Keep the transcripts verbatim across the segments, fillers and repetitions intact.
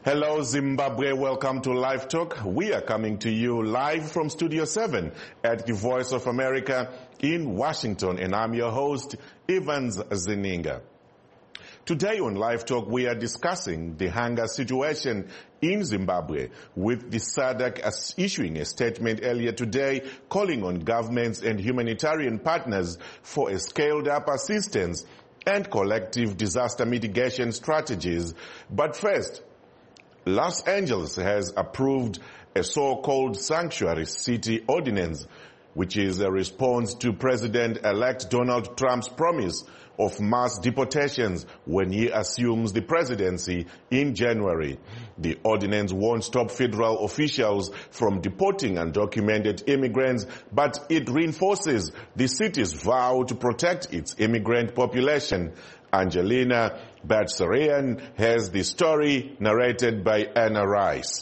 Hello Zimbabwe, welcome to Live Talk. We are coming to you live from Studio seven at the Voice of America in Washington, and I'm your host, Evans Zeninga. Today on Live Talk, we are discussing the hunger situation in Zimbabwe, with the S A D C issuing a statement earlier today calling on governments and humanitarian partners for a scaled-up assistance and collective disaster mitigation strategies. But first, Los Angeles has approved a so-called sanctuary city ordinance, which is a response to President-elect Donald Trump's promise of mass deportations when he assumes the presidency in January. The ordinance won't stop federal officials from deporting undocumented immigrants, but it reinforces the city's vow to protect its immigrant population. Angelina Batsarian has the story narrated by Anna Rice.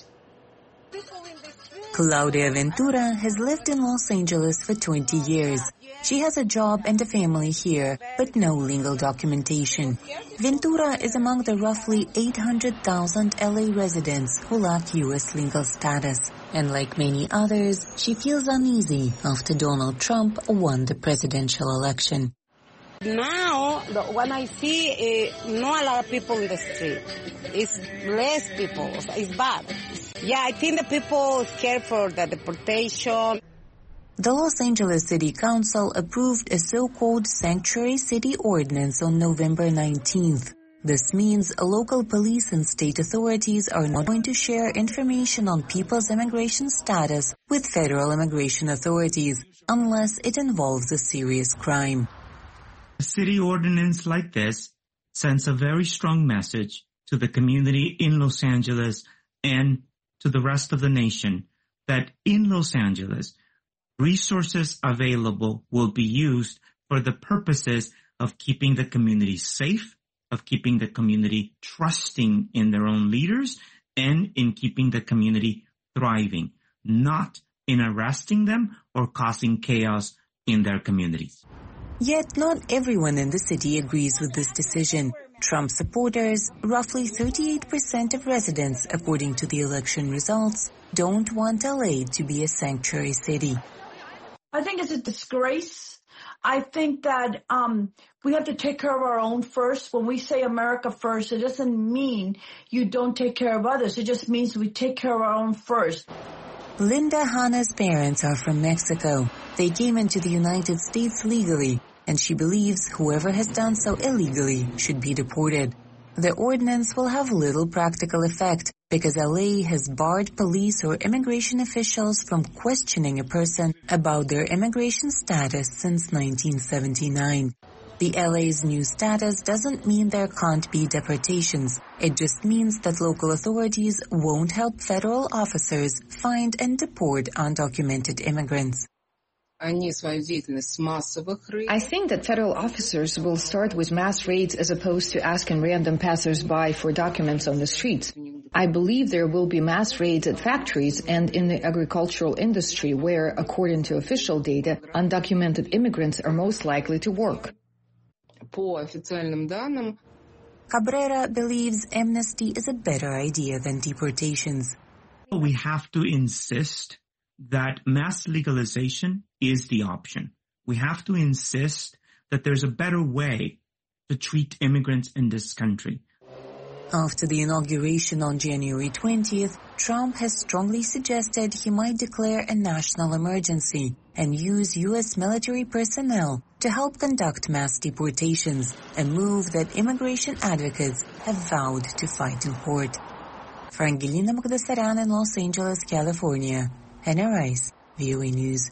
Claudia Ventura has lived in Los Angeles for twenty years. She has a job and a family here, but no legal documentation. Ventura is among the roughly eight hundred thousand L A residents who lack U S legal status. And like many others, she feels uneasy after Donald Trump won the presidential election. Now, the, when I see uh, not a lot of people in the street, it's less people, it's bad. Yeah, I think the people are scared for the deportation. The Los Angeles City Council approved a so-called sanctuary city ordinance on November nineteenth. This means local police and state authorities are not going to share information on people's immigration status with federal immigration authorities unless it involves a serious crime. A city ordinance like this sends a very strong message to the community in Los Angeles and to the rest of the nation that in Los Angeles, resources available will be used for the purposes of keeping the community safe, of keeping the community trusting in their own leaders, and in keeping the community thriving, not in arresting them or causing chaos in their communities. Yet not everyone in the city agrees with this decision. Trump supporters, roughly thirty-eight percent of residents, according to the election results, don't want L A to be a sanctuary city. I think it's a disgrace. I think that um, we have to take care of our own first. When we say America first, it doesn't mean you don't take care of others. It just means we take care of our own first. Linda Hanna's parents are from Mexico. They came into the United States legally, and she believes whoever has done so illegally should be deported. The ordinance will have little practical effect because L A has barred police or immigration officials from questioning a person about their immigration status since nineteen seventy-nine. The L A's new status doesn't mean there can't be deportations. It just means that local authorities won't help federal officers find and deport undocumented immigrants. I think that federal officers will start with mass raids as opposed to asking random passers-by for documents on the streets. I believe there will be mass raids at factories and in the agricultural industry where, according to official data, undocumented immigrants are most likely to work. Cabrera believes amnesty is a better idea than deportations. We have to insist that mass legalization is the option. We have to insist that there's a better way to treat immigrants in this country. After the inauguration on January twentieth, Trump has strongly suggested he might declare a national emergency and use U S military personnel to help conduct mass deportations, a move that immigration advocates have vowed to fight in court. For Angelina Bagdasaryan in Los Angeles, California, Anna Rice, V O A News.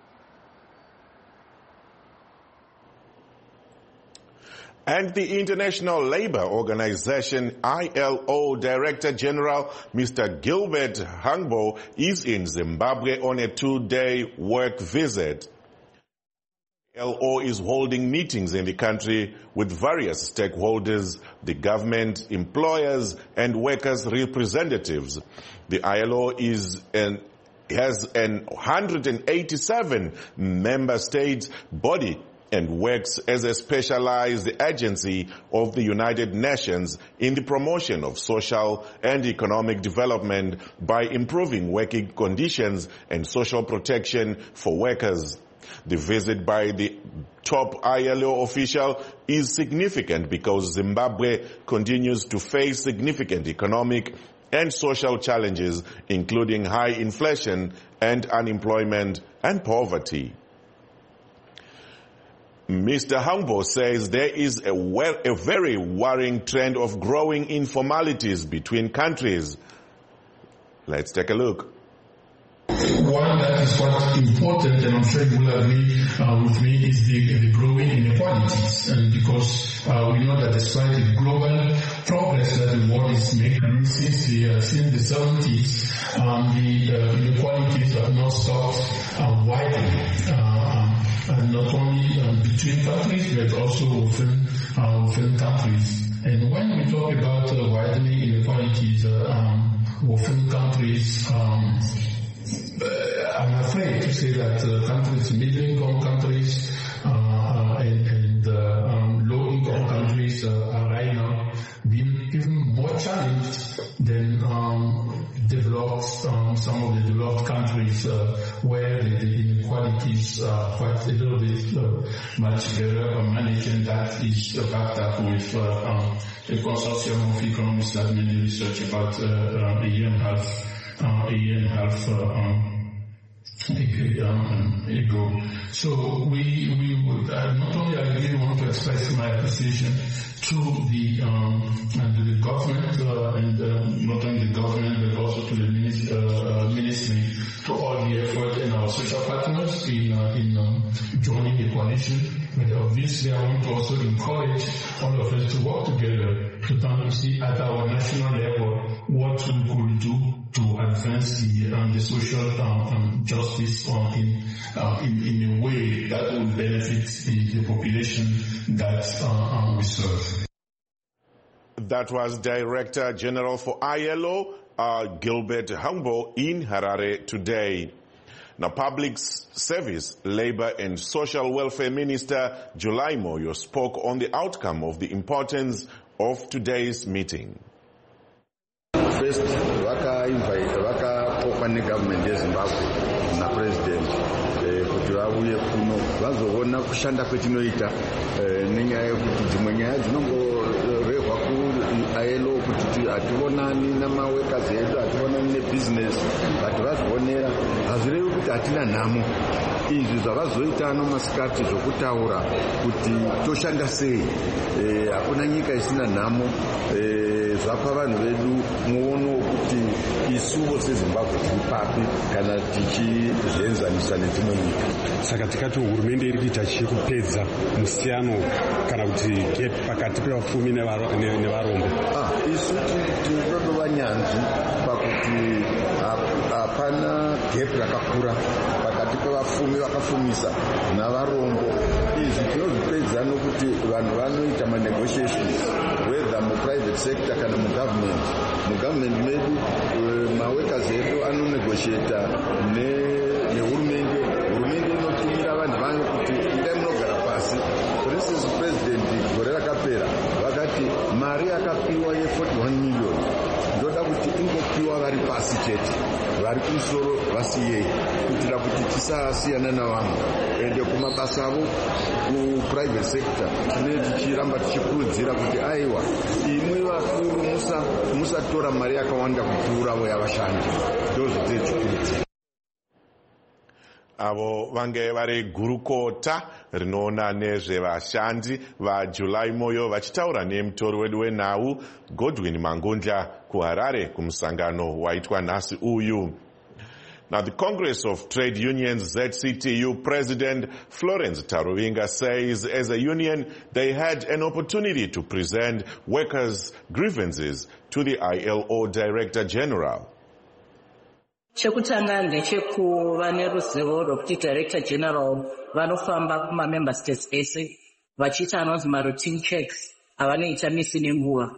And the International Labour Organization, I L O Director General, Mister Gilbert Hangbo, is in Zimbabwe on a two-day work visit. I L O is holding meetings in the country with various stakeholders, the government, employers, and workers' representatives. The I L O is an has an one hundred eighty-seven member states body and works as a specialized agency of the United Nations in the promotion of social and economic development by improving working conditions and social protection for workers. The visit by the top I L O official is significant because Zimbabwe continues to face significant economic and social challenges, including high inflation and unemployment and poverty. Mister Humbo says there is a, a very worrying trend of growing informalities between countries. Let's take a look. One that is quite important, and I'm sure you will agree uh, with me, is the, the growing inequalities. And because uh, we know that despite the global progress that the world is making since the, uh, since the seventies, um, the uh, inequalities have not stopped uh, widening. Uh, and not only um, between countries, but also within, uh, within countries. And when we talk about uh, widening inequalities uh, um, within countries, um, Uh, I'm afraid to say that uh, countries, middle-income countries uh, uh, and, and uh, um, low-income countries uh, are right now being even more challenged than um, developed, um, some of the developed countries uh, where the, the inequalities are quite a little bit uh, much better managed, and that is backed up with uh, um, a consortium of economists that made research about uh, uh, a year and a half. Uh, a year and a half uh, um, ago. So we we would uh, not only I really want to express my appreciation to the um, and to the government uh, and uh, not only the government but also to the ministry, uh, ministry to all the effort and our social partners in uh, in um, joining the coalition. But obviously, I want to also encourage all of us to work together to try to see at our national level what we could do to advance the, um, the social um, um, justice uh, in, uh, in in a way that will benefit the, the population that uh, um, we serve. That was Director General for I L O, uh, Gilbert Humbo, in Harare today. Now, Public Service, Labor and Social Welfare Minister July Moyo spoke on the outcome of the importance of today's meeting. First, waka invite, waka open government ya Zimbabwe na president kuti vauye kuno vazoona kushanda kwetinoita nenyaya yekuti dzimwe nyaya dzinongorehwa ku I L O kuti hationani namaworkers edu, hationani nebusiness, vati vazvionera hazvirevi kuti hatina nhamo. Izvi zvavazoita ano masikati zvokutaura kuti toshanda sei, hakuna nyika isina nhamo, zvapa vanhu vedu muono kuti isuwo seZimbabwe tiri papi kana tichizvienzanisa nedzimwe nyika. Saka tikati hurumende iri kuita chekupedza musiyano kana kuti gap pakati pevapfumi nevarombo. Ah, isu tinotova nyanzvi pakuti hapana gap rakakura pakati pevapfumi vakafumisa navarombo. Izvi tinozvipedza nokuti vanhu vanoita manegotiations whether muprivate sector kana mugovernment. Mugovernment medu maworkers edu anonegotiata nehurumende. Hurumende inotumira vanhu vayo kuti idai munogara pasi. For instance, president gore rakapera vakati mari yakapiwa ye forty-one million ndoda kuti ingopiwa vari pasi chete, vari kumusoro vasiyei, kuitira kuti tisasiyana navamwe. Ende kumabasa avo kuprivate sector tine tichiramba tichikurudzira kuti aiwa imwe vakuru musatora mari yakawanda kupfuuravo yavashandi. Ndozvotechikurudzira. Avo vange vari gurukota rinoona nezvevashandi vaJuly Moyo vachitaura nemutori wedu wenhau Godwin Mangundla kuHarare kumusangano waitwa nhasi uyu. Now, the Congress of Trade Unions Z C T U President Florence Taruvinga says as a union they had an opportunity to present workers' grievances to the I L O Director General. Chekutanga ndechekuva neruzivo rwekuti Director General vanofamba kuma member states ese vachiita anonzi ma routine checks avanoita misi nenguva.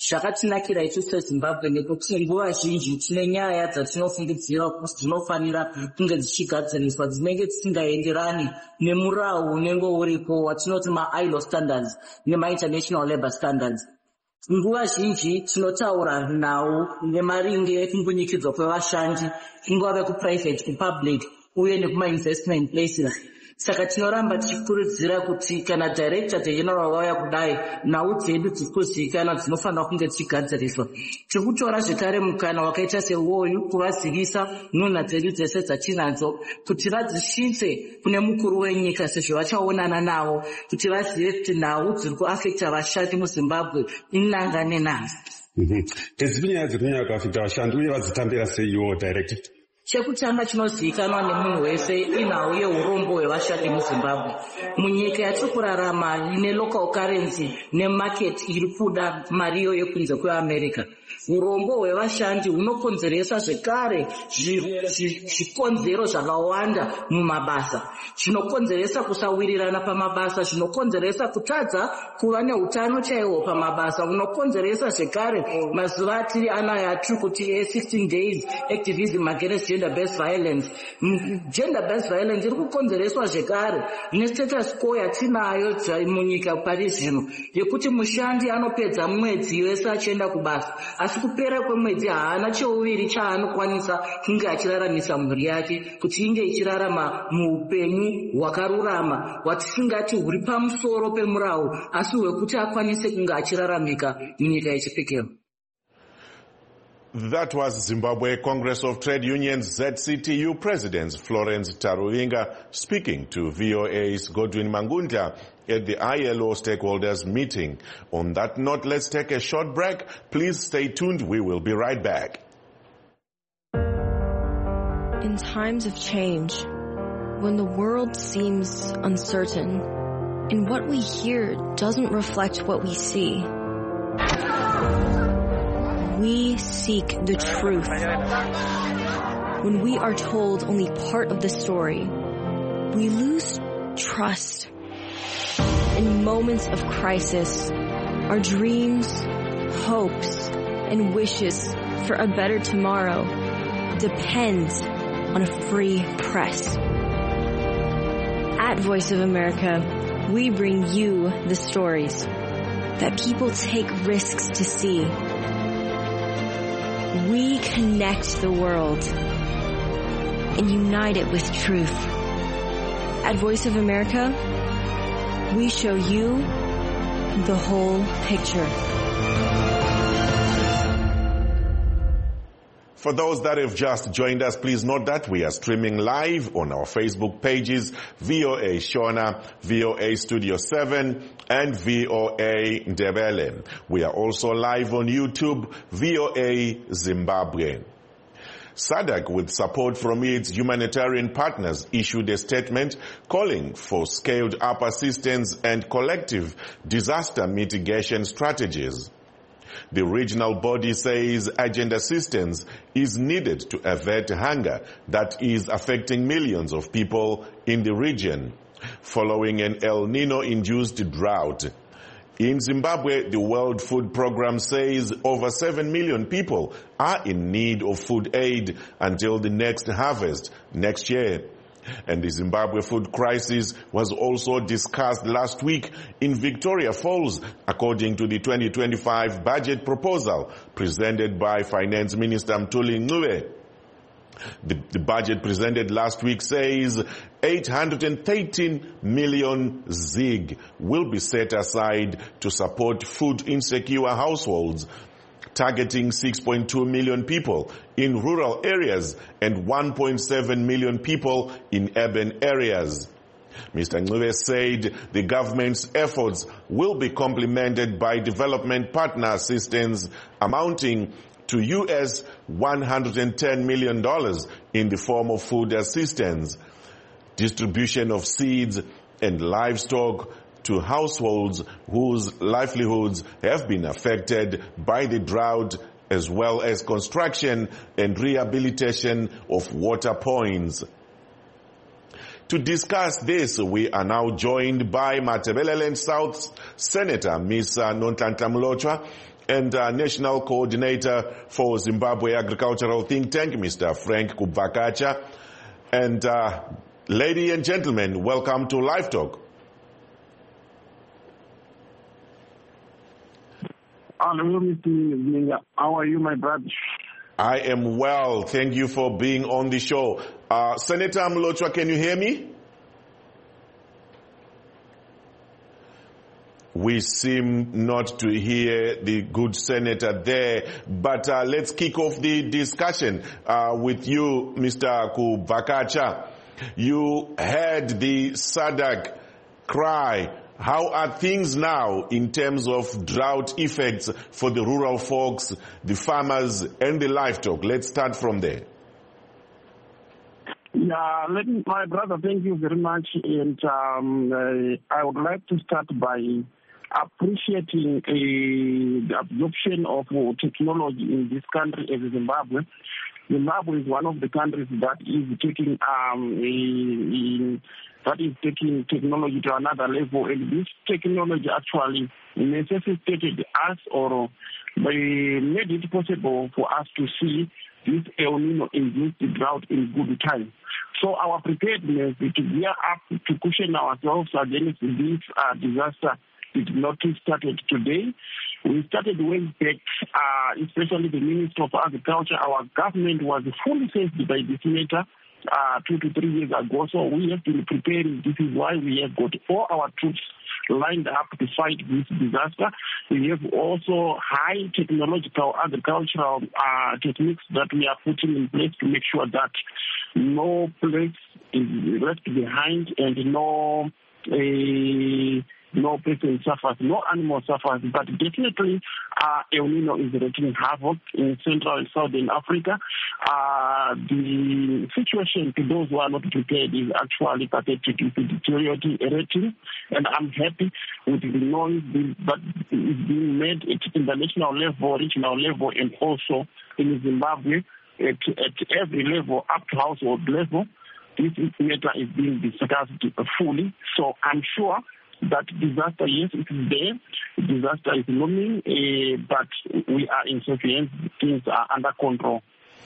zvakatinakira isu sezimbabwe nekuti nguva zhinji tine nyaya dzatinofungidzira kuti dzinofanira kunge dzichigadziriswa dzinenge dzisingaenderani nemurau unenge uripo watinoti ma-I L O standards nema-international labour standards. Nguva zhinji tinotaura nawo nemaringe ekumbunyikidzwa kwevashandi ingave kuprivate kupublic uye nekuma-investment places. Saka tinoramba tichikurudzira kuti kana director general vauya kudai nhau dzedu dziri kuzivikanwa dzinofanira kunge dzichigadziriswa. Tiri kutora zvekare mukana wakaita seuwoyu kuvazivisa nhunha dzedu dzese dzatinadzo kuti vadzisvitse kune mukuru wenyika sezvo vachaonana navo kuti vazive kuti nhau dziri kuafekta vashandi muZimbabwe inanga nenhasi. Ndedzipi nyaya dziri kunyanya kuafekta vashandi uye vadzitambira seiwo director? Chekutanga chinozivikanwa nemunhu wese inhau yeurombo hwevashandi muZimbabwe. Munyika yatiri kurarama ine local currency nemarket iri kuda mariyo yekunze kweAmerica. Urombo hwevashandi hunokonzeresa zvekare zvikonzero zvakawanda mumabasa. Zvinokonzeresa kusawirirana pamabasa, zvinokonzeresa kutadza kuva neutano chaiwo pamabasa, unokonzeresa zvekare mazuva atiri anaya atiri kuti sixteen days activism against gender based violence. Gender based violence iri kukonzereswa zvekare nestatus quo yatinayo munyika pari zvino yekuti mushandi anopedza mwedzi wese achienda kubasa, asi kupera kwemwedzi haana cheuviri chaanokwanisa kunge achiraramisa mhuri yake kuti inge ichirarama muupenyu hwakarurama hwatisingati huri pamusoro pemurau asi hwekuti akwanise kunge achiraramika munyika yechipikiro. That was Zimbabwe Congress of Trade Unions Z C T U President Florence Taruvinga speaking to V O A's Godwin Mangundla at the I L O stakeholders meeting. On that note, let's take a short break. Please stay tuned. We will be right back. In times of change, when the world seems uncertain and what we hear doesn't reflect what we see, we seek the truth. When we are told only part of the story, we lose trust. In moments of crisis, our dreams, hopes, and wishes for a better tomorrow depend on a free press. At Voice of America, we bring you the stories that people take risks to see. We connect the world and unite it with truth. At Voice of America, we show you the whole picture. For those that have just joined us, please note that we are streaming live on our Facebook pages, V O A Shona, V O A Studio seven, and V O A Ndebele. We are also live on YouTube, V O A Zimbabwe. SADC, with support from its humanitarian partners, issued a statement calling for scaled-up assistance and collective disaster mitigation strategies. The regional body says urgent assistance is needed to avert hunger that is affecting millions of people in the region, following an El Nino-induced drought. In Zimbabwe, the World Food Programme says over seven million people are in need of food aid until the next harvest next year. And the Zimbabwe food crisis was also discussed last week in Victoria Falls, according to the twenty twenty-five budget proposal presented by Finance Minister Mthuli Ncube. The, the budget presented last week says eight hundred thirteen million zig will be set aside to support food insecure households, targeting six point two million people in rural areas and one point seven million people in urban areas. Mister Ncube said the government's efforts will be complemented by development partner assistance amounting to U S one hundred ten million dollars in the form of food assistance, distribution of seeds and livestock to households whose livelihoods have been affected by the drought, as well as construction and rehabilitation of water points. To discuss this, we are now joined by Matabeleland South Senator Miss Nonhlanhla Mlotshwa and uh, National Coordinator for Zimbabwe Agricultural Think Tank, Mister Frank Kubvakacha. And uh, ladies and gentlemen, welcome to Live Talk. Hello, Mister Zinga. How are you, my brother? I am well. Thank you for being on the show. Uh, Senator Mlochwa, can you hear me? We seem not to hear the good senator there, but uh, let's kick off the discussion uh, with you, Mister Kubvakacha. You heard the S A D C cry. How are things now in terms of drought effects for the rural folks, the farmers, and the livestock? Let's start from there. Yeah, let me, my brother, thank you very much. And um, uh, I would like to start by appreciating uh, the absorption of uh, technology in this country as Zimbabwe. Zimbabwe is one of the countries that is taking um, a, a, that is taking technology to another level, and this technology actually necessitated us or made it possible for us to see this El Nino-induced drought in good time. So our preparedness to gear up to cushion ourselves against this uh, disaster did not start today. We started way back, uh, especially the Minister of Agriculture. Our government was fully sensed by this matter uh, two to three years ago. So we have been preparing. This is why we have got all our troops lined up to fight this disaster. We have also high technological agricultural uh, techniques that we are putting in place to make sure that no place is left behind and no uh, no person suffers, no animal suffers, but definitely uh, El Nino is wreaking havoc in Central and Southern Africa. Uh, the situation to those who are not prepared is actually pathetic, it's deteriorating, and I'm happy with the noise that is being made at international level, regional level, and also in Zimbabwe at, at every level, up to household level. This matter is being discussed fully, so I'm sure that disaster, yes, it is there. Disaster is looming, uh, but we are in surveillance. Things are under control.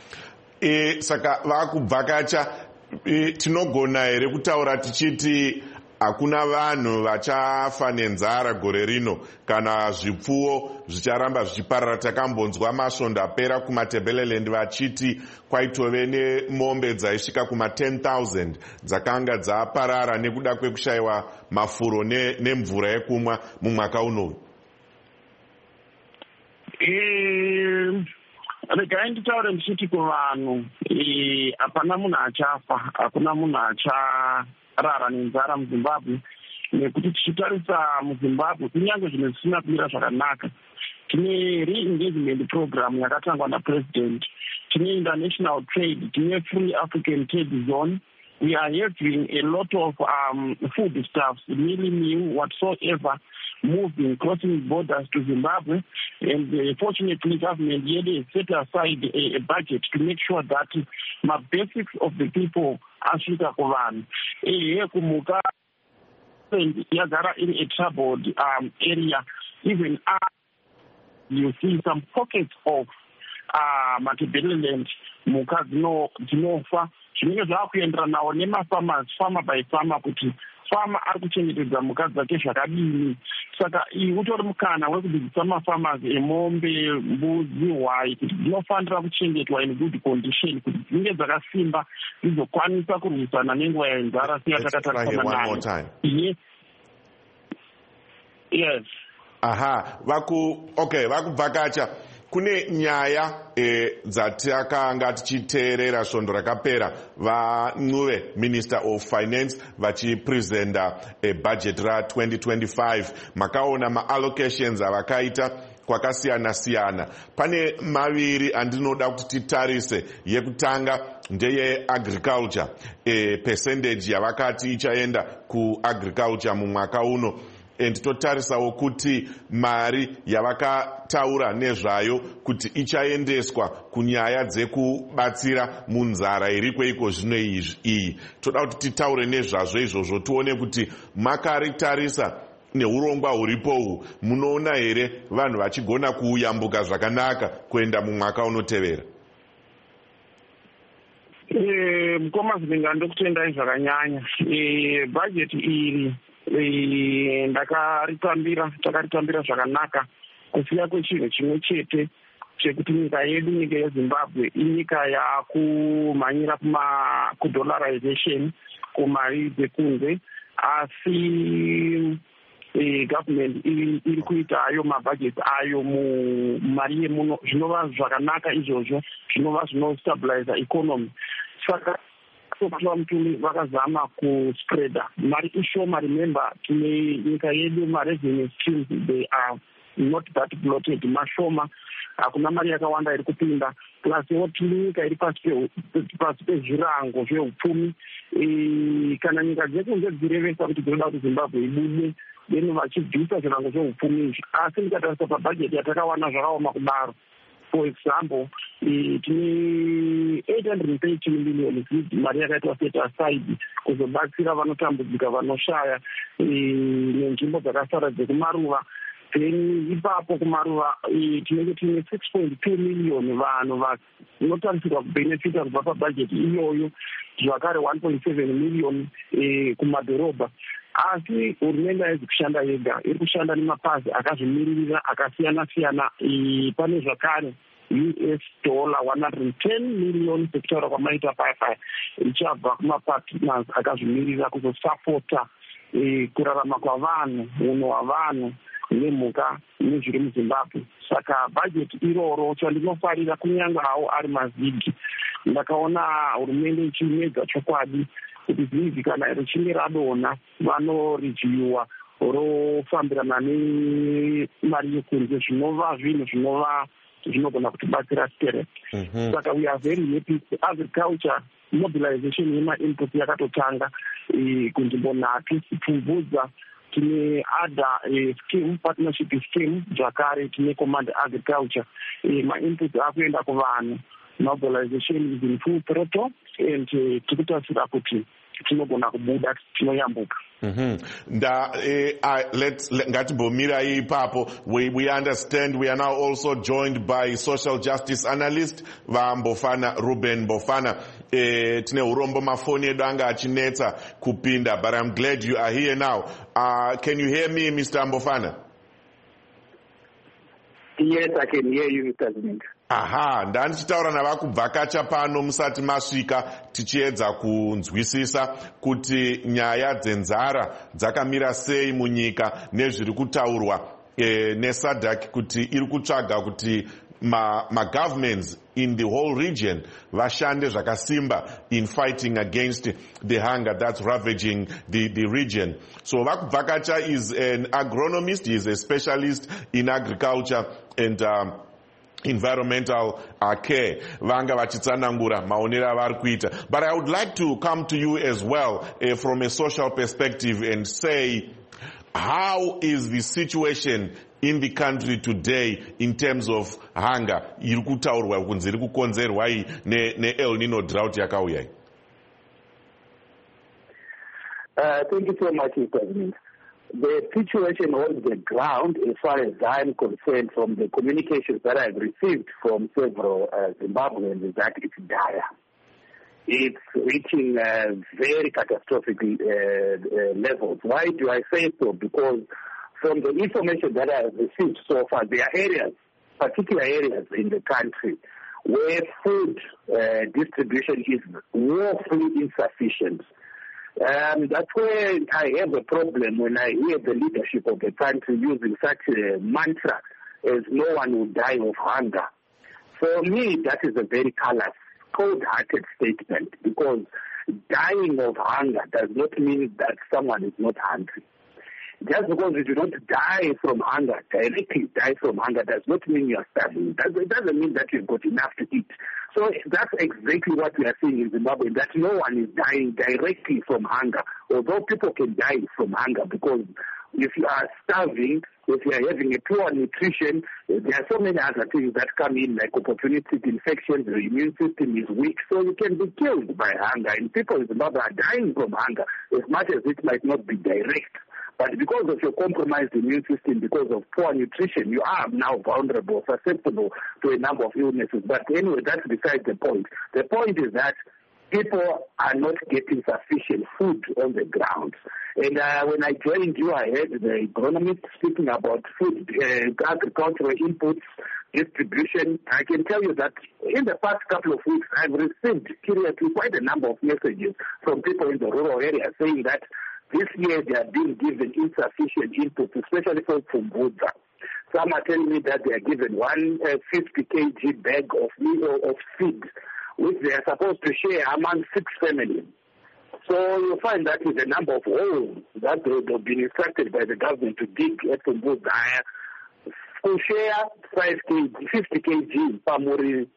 E, saka vakubvakacha e, tinogona here kutaura tichiti hakuna vanhu vachafa nenzara gore rino kana zvipfuwo zvicharamba zvichiparara. Takambonzwa masvondo apera kumatebeleland vachiti kwaitove nemombe dzaisvika kuma ten thousand dzakanga dzaparara nekuda kwekushayiwa mafuro nemvura yekumwa mumwaka unoyu. Regai nditaure ndichiti kuvanhu hapana munhu achafa, hakuna munhu acharara nenzara muZimbabwe, nekuti tichitarisa muZimbabwe kunyange zvinhu zvisina kumira zvakanaka. Tine re-engagement program yakatangwa napresident, tine international trade, tine free African trade zone. We are having a lot of um, foodstuffs, mealy meal, whatsoever, moving, crossing borders to Zimbabwe. And uh, fortunately, government has set aside a, a budget to make sure that my basics of the people are Africa Koran. And Yagara in a troubled um, area, even uh, you see some pockets of uh, Matabeleland, Muka, Dinofa, zvinenge zvakuendera nawo nemafarmers, farmer by farmer, kuti farmer ari kuchengetedza mhuka dzake zvakadini. Saka iyi utori mukana wekudzidzisa mafarmers emombe, mbudzi, hwai kuti dzinofanira kuchengetwa in good condition kuti dzinge dzakasimba dzizokwanisa kurwisana nenguva yenzara seyatakatarisa nayo. Yes. Yes. Aha, vaku okay, vakubvakacha. Kune nyaya e, dzatakanga tichiteerera svondo rakapera vaNuve, Minister of Finance, vachipresenta e, budget ra twenty twenty-five. Makaona ma-allocations avakaita kwakasiyana siyana. Pane maviri andinoda kuti titarise. Yekutanga ndeye agriculture, e, percentage yavakati ichaenda ku agriculture mumwaka uno. And totarisawo kuti mari yavakataura nezvayo kuti ichaendeswa kunyaya dzekubatsira munzara iri kweiko zvino iyi. Toda kuti titaure nezvazvo izvozvo tione kuti makaritarisa neurongwa huripo uhu munoona here vanhu vachigona kuyambuka zvakanaka kuenda mumwaka unotevera? mukoma zvinenga ndokutendai zvakanyanya. Bhajeti iri ndakaritambira takaritambira zvakanaka kusiya kwechinhu chimwe chete chekuti nyika yedu, nyika yezimbabwe inyika yakumhanyira kudollarization, kumari dzekunze, asi government iri kuita ayo mabhajeti ayo mumari yemuno, zvinova zvakanaka izvozvo, zvinova zvinostabiliza economy. Saka mutumi vakazama kuspreada mari ishoma. Remember, tine nyika yedu marevenue streams, they are not that bloated, mashoma, hakuna mari yakawanda iri kupinda, plus wo tine nyika iri pasi pezvirango zveupfumi. Kana nyika dzekunze dzirevesa kuti dzinoda kuti Zimbabwe ibude, then vachibvisa zvirango zveupfumi izvi, asi ndikatarisa pabhajeti yatakawana zvakaoma kudaro. For example, tine eight hundred thirty million mari yakaitwa set aside kuzobatsira vanotambudzika, vanoshaya nenzvimbo dzakasara dzekumaruva. Then ipapo kumaruva tinenge tine six point two million vanhu vanotarisirwa kubenefita kubva pabhajeti iyoyo, zvakare one point seven million kumadhorobha. Asi hurumende haizi kushanda yega, iri kushanda nemapazi akazvimiririra akasiyana-siyana. Pane zvakare U S dollar one hundred ten million sekutaura kwamaita paya paya ichabva kumapartners akazvimirira kuzosapota kurarama kwavanhu, munhu wavanhu nemhuka nezviri muZimbabwe. Saka bhajeti iroro chandinofarira, kunyange hawo ari mazigi, ndakaona hurumende ichimedza chokwadi kuti zizi kana richinge radonha vanorevhiwa rofambirana nemari yekunze, zvinova zvinhu zvinova zvinogona kutibatsira spirit. Saka we are very happy. Agriculture mobilization yema-input yakatotanga kunzvimbo nhatu. Pfumvudza tine ada scheme, partnership scheme, zvakare tine command agriculture. Ma-input akuenda kuvanhu. Mobilization is in full throttle, and tikutarisira kuti tinogona kubuda, tinoyambuka. Mm-hmm. Nda, eh, uh, let's ngatimbomira ipapo. We we understand we are now also joined by social justice analyst vaMbofana Ruben Bofana. Eh, tine urombo mafoni edu anga achinetsa kupinda, but I'm glad you are here now. Uh, can you hear me, Mister Mbofana? Yes, I can hear you, Mister Zink. Aha, ndandichitaura navakubvakacha pano musati masvika, tichiedza kunzwisisa kuti nyaya dzenzara dzakamira sei munyika nezviri kutaurwa e, neSADC kuti iri kutsvaga kuti ma, ma governments in the whole region vashande zvakasimba in fighting against the hunger that's ravaging the, the region. So Vakubvakacha is an agronomist, he is a specialist in agriculture and um, environmental uh, care. Vanga vachitsanangura maonera vari kuita. But I would like to come to you as well uh, from a social perspective and say, how is the situation in the country today in terms of hunger? Iri kutaurwa kunzi iri kukonzerwa ne, ne El Nino drought yakauya. Uh, thank you so much, Mister President. The situation on the ground, as far as I'm concerned, from the communications that I've received from several uh, Zimbabweans, is that it's dire. It's reaching uh, very catastrophic uh, uh, levels. Why do I say so? Because from the information that I have received so far, there are areas, particular areas in the country, where food uh, distribution is woefully insufficient. Um, that's where I have a problem when I hear the leadership of the country using such a mantra as no one will die of hunger. For me, that is a very callous, cold-hearted statement, because dying of hunger does not mean that someone is not hungry. Just because you do not die from hunger, directly die from hunger, does not mean you are starving. It doesn't mean that you've got enough to eat. So that's exactly what we are seeing in Zimbabwe, that no one is dying directly from hunger, although people can die from hunger, because if you are starving, if you are having a poor nutrition, there are so many other things that come in, like opportunistic infections, the immune system is weak, so you can be killed by hunger. And people in Zimbabwe are dying from hunger, as much as it might not be direct. But because of your compromised immune system, because of poor nutrition, you are now vulnerable, susceptible to a number of illnesses. But anyway, that's beside the point. The point is that people are not getting sufficient food on the ground. And uh, when I joined you, I heard the agronomist speaking about food, uh, agricultural inputs, distribution. I can tell you that in the past couple of weeks, I've received curiously quite a number of messages from people in the rural area saying that this year they are being given insufficient inputs, especially from Pfumvudza. Some are telling me that they are given one uh, fifty kilogram bag of meal of seed, which they are supposed to share among six families. So you find that with the number of holes that they have been instructed by the government to dig at Pfumvudza, to share five kilograms, fifty kilograms pamuri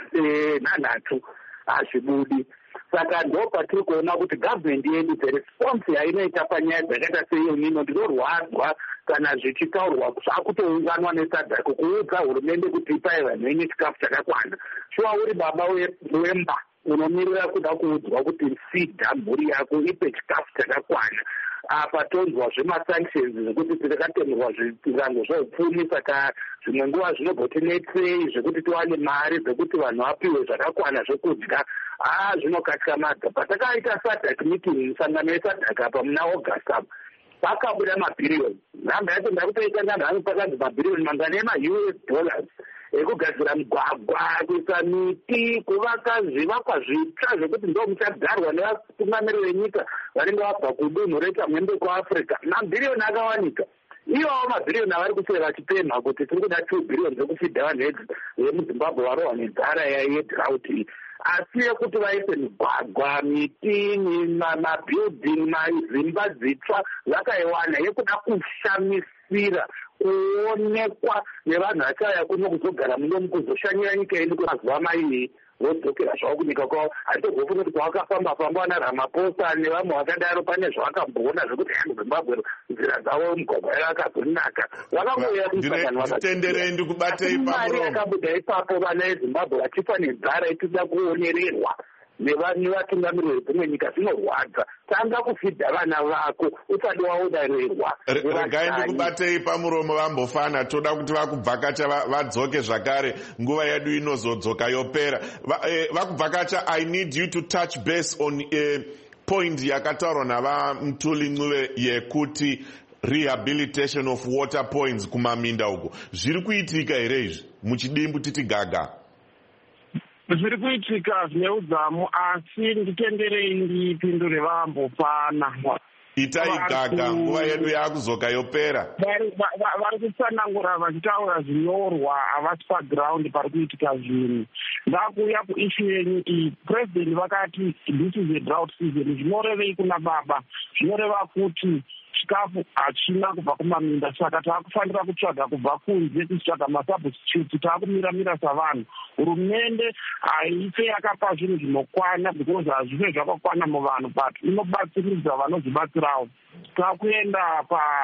nanatu ashibudi. Saka ndo patiri kuona kuti government yedu the response yainoita panyaya dzakaita seiyo nino ndinorwadzwa kana zvichitaurwa zvakutounganwa nesadhako kuudza hurumende kuti ipai vanhu venyu chikafu chakakwana. Shuwa uri baba wemba unomirira kuda kuudzwa kuti sidha mhuri yako ipe chikafu chakakwana. Apa tonzwa zvemasanctions zvekuti tirakatenderwa zvirango zveupfumi, saka zvimwe nguva zvinobhotinetsei zvekuti tiwane mari dzekuti vanhu vapiwe zvakakwana zvekudya. Ah, zvinokatyamadza. Patakaita sadhak meeting, sangano yesadhak apa muna August apa, pakabuda mabhiriyoni. Nhamba yacho ndakutoita nhamba yangu pakadzi mabhiriyoni mangana ema-U S dollars ekugadzira migwagwa, kuisa miti, kuvaka zvivakwa zvitsva zvekuti ndo muchagarwa nevatungamiri venyika vanenge vabva kudunhu reChamhembe kuAfrica. Mabhiriyoni akawanika. Iwawo mabhiriyoni avari kusera vachipemha kuti tiri kuda two billion dzekufidha vanhu vemuZimbabwe varohwa nenzara yedrought iyi. Asi yekuti vaise migwagwa, miti, mabuilding, mazimba dzitsva vakaiwana yekuda kushamisira kuonekwa nevanhu vachauya kuno kuzogara muno mukuzoshanyira nyika yedu kwemazuva maii vodzokera zvavo kunyika kwavo. Hatogofuna kuti wakafamba famba wana Ramaphosa nevamwe vakadaro pane zvavakamboona zvekuti muZimbabwe nzira dzavo mugwagwa yakazonaka. Vakangouya kumusangano vakatitenderei ndikubatei pamuromo. Yakabuda ipapo vana veZimbabwe vachifa nenzara ichida kuonererwa nevatungamiri vedzimwe nyika. Zvinorwadza. Tanga kufidha vana vako usati waonererwa. Regai ndikubatei pamuromo vambofana, toda kuti vakubvakacha vadzoke zvakare, nguva yedu inozodzoka yopera. Vakubvakacha, I need you to touch base on a point yakataurwa navaMtuli Ncube yekuti rehabilitation of water points kumaminda uko. Zviri kuitika here izvi muchidimbu titi gaga? Zviri kuitika zvine udzamu, asi nditenderei ndipindure vambofana. Itai gaga, nguva yedu yakuzoka yopera. Vari kutsanangura vachitaura zvinyorwa havasi paground pari kuitika zvinhu. Ndakuuya kuissue yenyu iyi, president vakati this is a drought season. Zvinorevei kuna baba? Zvinoreva kuti chikafu hachina kubva kumaminda, saka taakufanira kutsvaga kubva kunze, kutsvaga masubstitute. Taakumira-mira savanhu. Hurumende haise yakapa zvinhu zvinokwana because hazvive zvakakwana muvanhu, but inobatsiridza vanozvibatsirawo. Taakuenda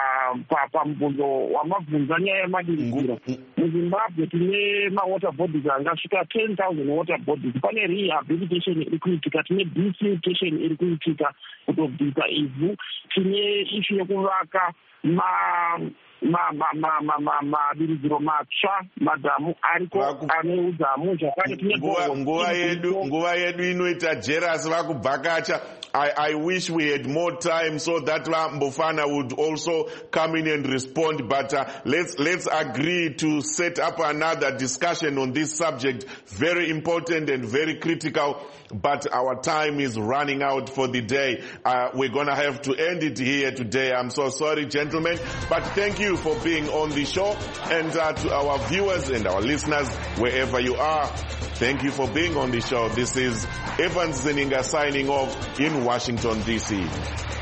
pamubvunzo wamabvunza nyaya yemadiriziro. MuZimbabwe tine mawater bodies angasvika ten thousand water bodies. Pane rehabilitation iri kuitika, tine desiltation iri kuitika kutobvisa ivhu, tine issue yekuvaka madiridziro matsva, madhamu ariko ane udzamu zvakare. Nguva yedu inoita jealous vakubvakacha. I, I wish we had more time so that Mbofana would also come in and respond, but uh, let's let's agree to set up another discussion on this subject. Very important and very critical, but our time is running out for the day. Uh, we're going to have to end it here today. I'm so sorry, gentlemen, but thank you for being on the show, and uh, to our viewers and our listeners, wherever you are, thank you for being on the show. This is Evans Zeninga signing off in Washington, D C